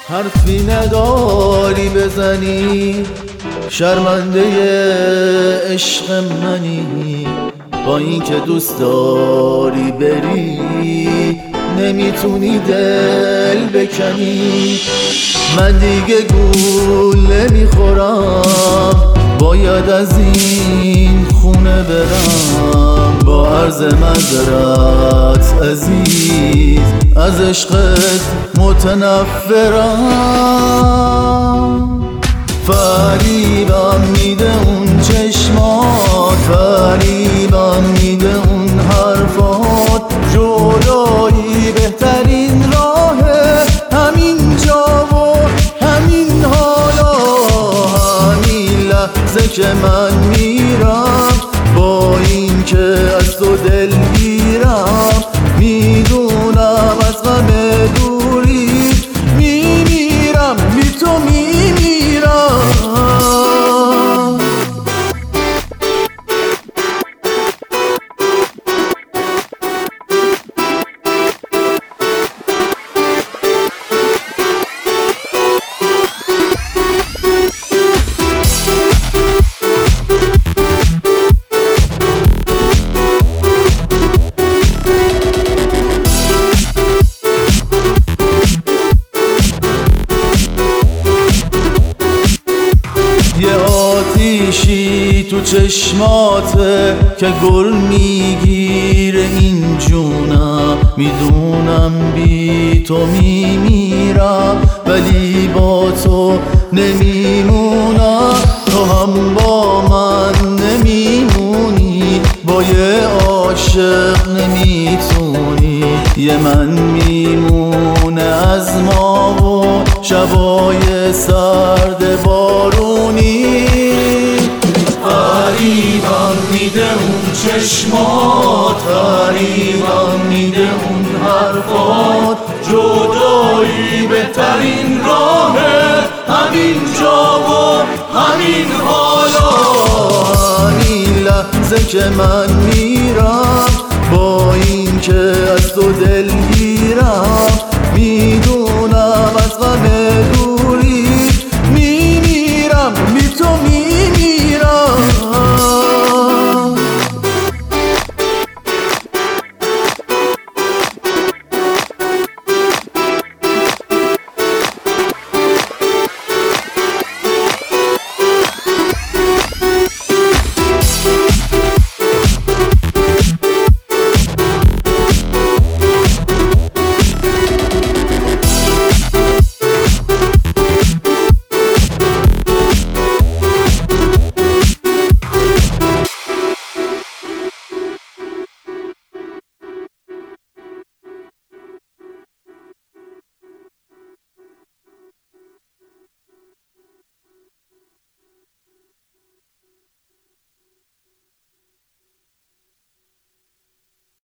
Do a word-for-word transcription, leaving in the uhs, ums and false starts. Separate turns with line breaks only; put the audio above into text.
حرفی نداری بزنی، شرمنده عشق منی. با این که دوست داری بری، نمیتونی دل بکنی. من دیگه گول نمیخورم، باید از این خونه برم. با عرض معذرت عزیز، از عشقت متنفرم. فریبم میده اون چشمات، فریبم میده اون حرفات. جدایی بهترین راهه، همین جا و همین حالا. همین لحظه که من میرم، با این که از تو دلگیرم. میدونم از غم دوری میمیرم، بی تو میمیرم. یه آتیشی تو چشماته که گل میگیره این جونم. میدونم بی تو میمیرم، ولی با تو نمیمونم. تو هم با من نمیمونی، با یه عاشق نمیتونی. یه من میمونه از ما و شبای سرد بارونی. فریبم میده اون چشمات، فریبم میده اون حرفات. جدایی بهترین راهه، همین جا و همین حالا. همین لحظه که من میرم، با این که از تو